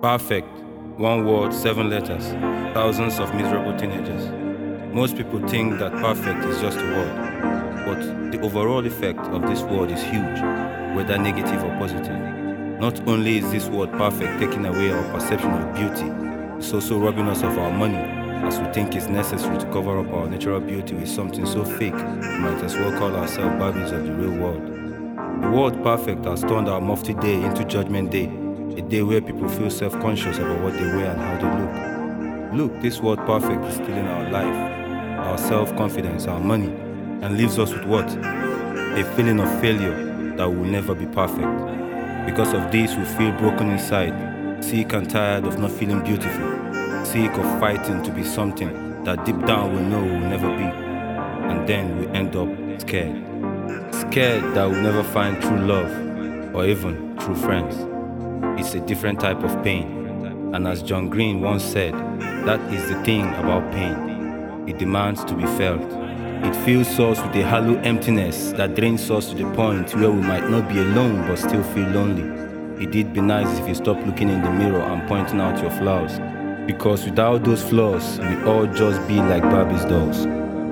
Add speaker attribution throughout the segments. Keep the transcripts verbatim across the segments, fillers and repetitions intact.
Speaker 1: Perfect. One word, seven letters. Thousands of miserable teenagers. Most people think that perfect is just a word, but the overall effect of this word is huge, whether negative or positive. Not only is this word perfect taking away our perception of beauty, it's also robbing us of our money, as we think it's necessary to cover up our natural beauty with something so fake, we might as well call ourselves Barbies of the real world. The word perfect has turned our mufti day into judgment day, a day where people feel self-conscious about what they wear and how they look. Look, this word perfect is stealing our life, our self-confidence, our money, and leaves us with what? A feeling of failure that will never be perfect. Because of this, we feel broken inside, sick and tired of not feeling beautiful, sick of fighting to be something that deep down we know we will never be. And then we end up scared. Scared that we'll never find true love, or even true friends. It's a different type of pain. And as John Green once said, that is the thing about pain. It demands to be felt. It fills us with a hollow emptiness that drains us to the point where we might not be alone but still feel lonely. It'd be nice if you stop looking in the mirror and pointing out your flaws. Because without those flaws, we all just be like Barbie's dolls.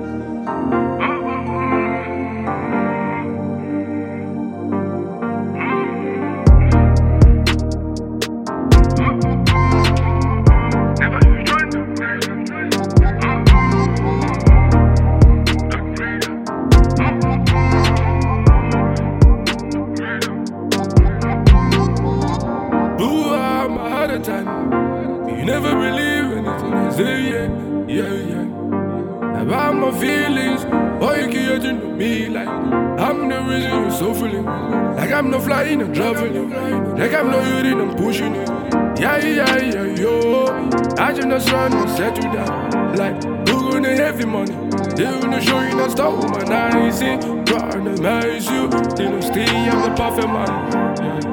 Speaker 2: You never believe anything I say, yeah, yeah, yeah. About my feelings, why you creating to me like I'm the reason you're so feeling. Like I'm not flying and traveling, like I'm not hurting and pushing it. Yeah, yeah, yeah, yo. I just not trying to settle down. Like, who gonna heavy money? They wanna show you not stop with my nice, trying to marry you. They don't stay, I'm the perfect man. Yeah.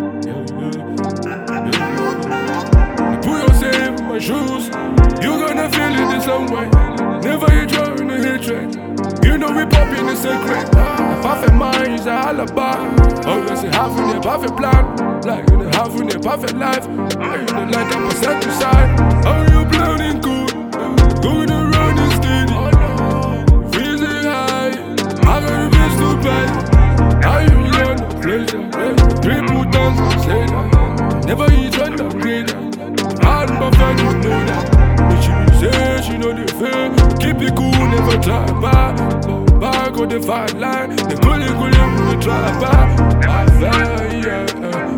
Speaker 2: My shoes, you gonna feel it the same way. Never you trying to hatred. You know we pop in the secret. A perfect mind is a alibi. Always having a perfect plan, like you having a perfect life. Are you the light up a set aside? Are you planning good? Going around and steady. Feeling high, I got a best to pay. Are you on the pleasure? Triple dance and say that. Never you trying to upgrade that. And my friend, you know that. But she say she know the fear. Keep it cool, never try back. Go back on the fine line. The gully gully will try back. Parfait, yeah.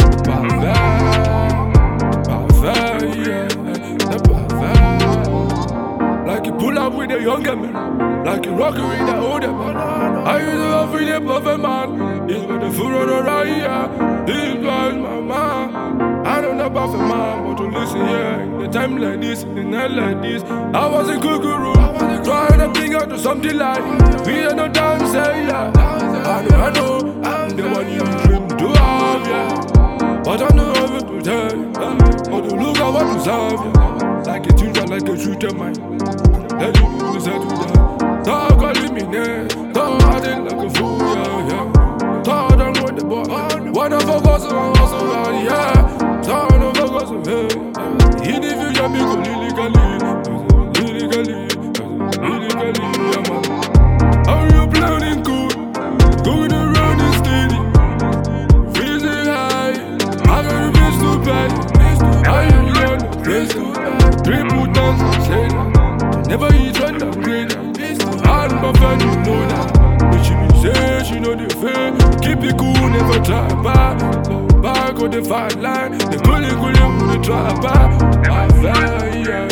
Speaker 2: Parfait. Parfait, yeah. The parfait. Like you pull up with a younger man. Like you rock with the older man. I used to love with a perfect man. It's with the food on the right, yeah. This was my man. I don't know about the man, but to listen, yeah. In a time like this, in a night like this, I was a guru, trying to bring out to something like we are no time to say, yeah. I know, I know, I'm the one you dream to have, yeah. But I know how to tell you, but to look at what you serve, yeah. Like a tutor, like a shooter, man. Let you do this, I do that. Talk all in me, yeah. Talk hard like a fool, yeah, yeah. Talk down with the boy. One of us, also, yeah. Turn over cause of hell. In the future, me go illegally. Illegally, illegally, yeah, man. How you planning good? Going around and steady. Feeling high. I got a bitch to pay. I am on the prison. Triple dance and say that. Never eat when I'm great. And my friend, you know that. But she be say she know the fear. Keep it cool, never try back. Back on the fine line, the gully gully will try back. Parfait, yeah.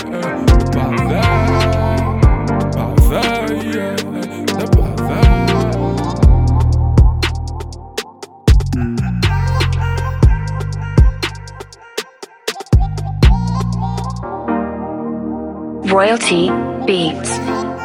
Speaker 2: Parfait, parfait, yeah. The
Speaker 3: parfait. Royalty Beats.